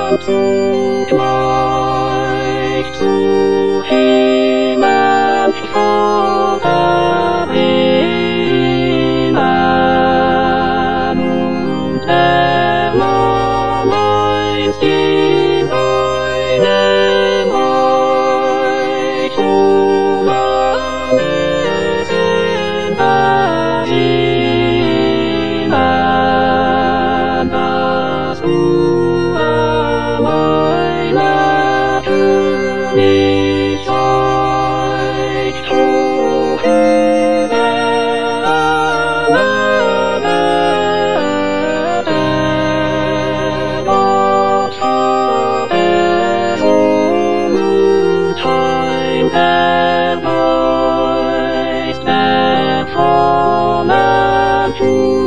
Gleich zu jemand Vaterhimmel und einst in einem Reich, wo alles in Himmel, dass du allein natürlich euch hoch über alle Welt. Gott habe Sohn und Heim der Geist, der vollen